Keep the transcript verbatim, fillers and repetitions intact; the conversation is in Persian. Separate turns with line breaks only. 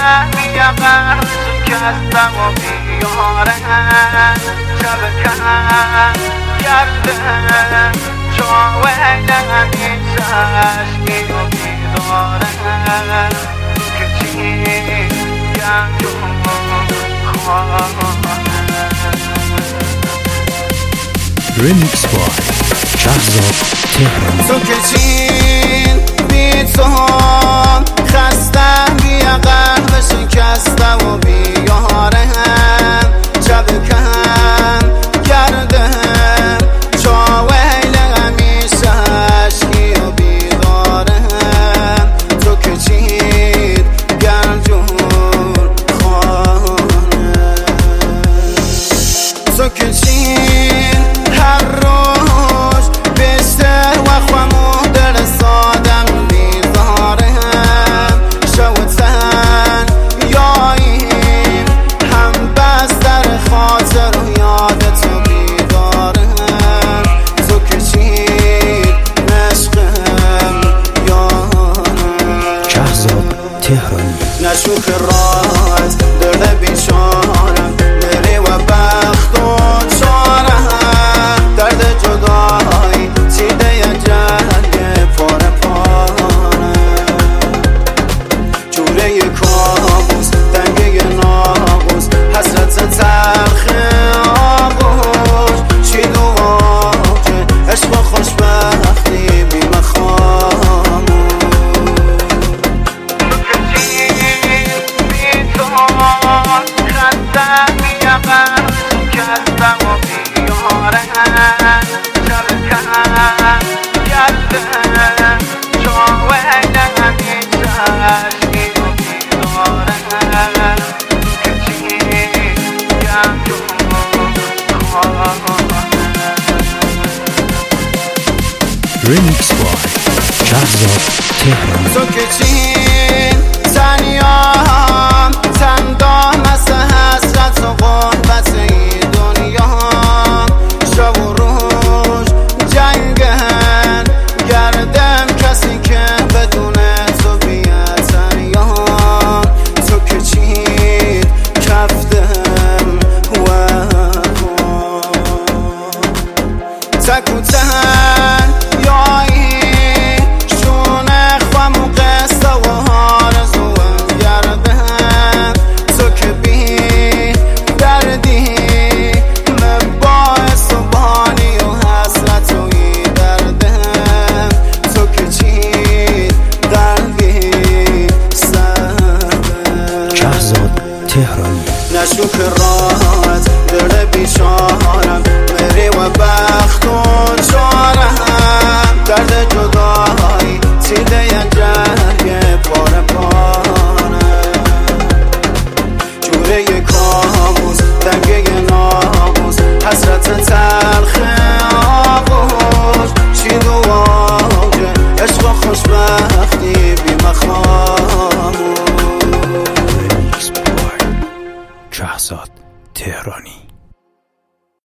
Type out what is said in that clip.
بیاقر شکستم و بیارم شب کن گردم چاویلم این ششکی و بیدارم تو که چی گردم خواهم
Remix by شهرزاد تهرانی.
تو که چین بی تو خستم بیا قلب شکستم و بیارم شب کن گردم چاویل همیشه عشقی و بیدارم تو که چین گرجور خانه تو که چین هر روز بیشتر و خمو در سادم بیزارم شوتن یاییم هم بس در خاطر و یاد تو بیدارم تو که چین عشقم یارم
شهرزاد تهرانی.
نشوخ راحت درد بیچارم بری و بخت و چارم درد جدایی چیده یا جنگ پاره پارم جوره کابوس دنگه ناقوس حسرت تلخ آغوش چید و واجه عشق و خوشبختی بی مخاموش خستم بیاقر شکستم و بیارم شب کن گردم چاویل همیشه عشقی و بیدارم تو که چی گردم خواهم
Remix by شهرزاد تهرانی.
تو که چین تنیام تندام از حسرت و غربت این دنیا شب و روز جنگن گردم کسی که بدون تو بیاد تنیام تو که چین کفتم و تک و تن یایی شونه خوام و قصه و آرزوم گردم تو که بی دردی من باعث و بانی و حسرت و ای دردم تو که چی قلبی سردم
شهرزاد تهرانی.
نشوک راحت درد بیچارم بری و بخت و چارم درد جدایی چیده یا جنگ پاره پارم جوره کابوس دنگه ناقوس حسرت تلخ آغوش چید و